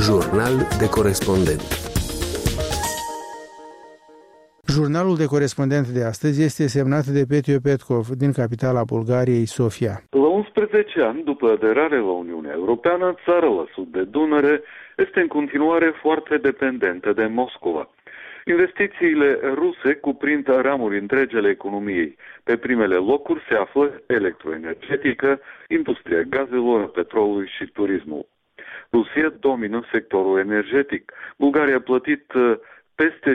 Jurnal de corespondent. Jurnalul de corespondent de astăzi este semnat de Petiu Petkov din capitala Bulgariei, Sofia. La 11 ani după aderare la Uniunea Europeană, țara la sud de Dunăre este în continuare foarte dependentă de Moscova. Investițiile ruse cuprind ramuri întregi ale economiei. Pe primele locuri se află electroenergetică, industria gazelor, petrolului și turismul. Rusia domină sectorul energetic. Bulgaria a plătit peste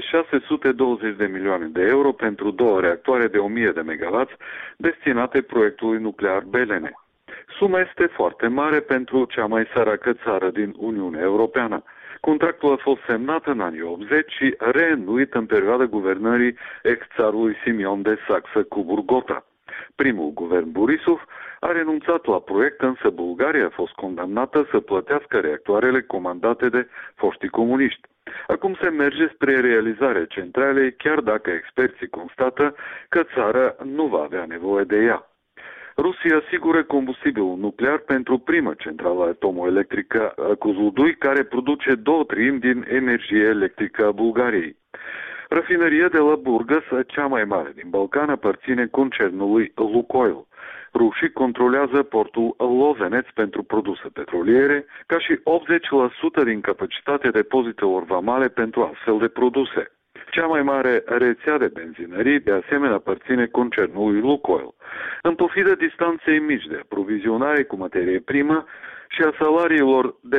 620 de milioane de euro pentru 2 reactoare de 1000 de megawatts destinate proiectului nuclear Belene. Suma este foarte mare pentru cea mai săracă țară din Uniunea Europeană. Contractul a fost semnat în anii 80 și reînnoit în perioada guvernării ex-țarului Simion de Saxă-Coburg-Gotha. Primul guvern Borisov a renunțat la proiect, însă Bulgaria a fost condamnată să plătească reactoarele comandate de foștii comuniști. Acum se merge spre realizarea centralei, chiar dacă experții constată că țara nu va avea nevoie de ea. Rusia asigură combustibilul nuclear pentru prima centrală atomoelectrică Kozloduy, care produce 2/3 din energie electrică a Bulgariei. Rafineria de la Burgas, cea mai mare din Balcan, aparține concernului Lukoil. Rușii controlează portul Lozeneț pentru produse petroliere, ca și 80% din capacitatea depozitelor vamale pentru astfel de produse. Cea mai mare rețea de benzinării, de asemenea, aparține concernului Lukoil. În pofidă distanței mici de aprovizionare cu materie primă și a salariilor de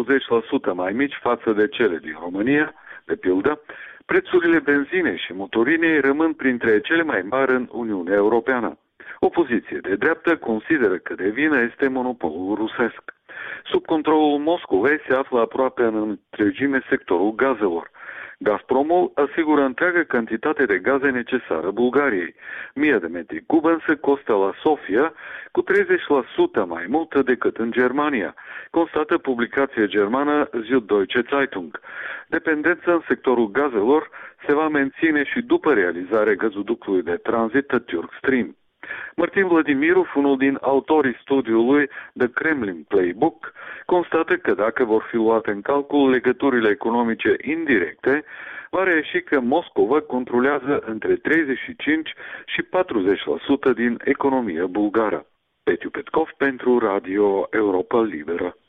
40% mai mici față de cele din România, de pildă, prețurile benzinei și motorinei rămân printre cele mai mari în Uniunea Europeană. Opoziție de dreaptă consideră că de vină este monopolul rusesc. Sub controlul Moscovei se află aproape în întregime sectorul gazelor. Gazpromul asigură întreaga cantitate de gaze necesară Bulgariei. 1000 de metri cub însă costă la Sofia cu 30% mai mult decât în Germania, constată publicația germană Süddeutsche Zeitung. Dependența în sectorul gazelor se va menține și după realizarea gazoductului de tranzit Turk Stream. Martin Vladimirov, unul din autorii studiului The Kremlin Playbook, constată că dacă vor fi luate în calcul legăturile economice indirecte, va reieși că Moscova controlează între 35 și 40% din economia bulgară. Petiu Petkov pentru Radio Europa Liberă.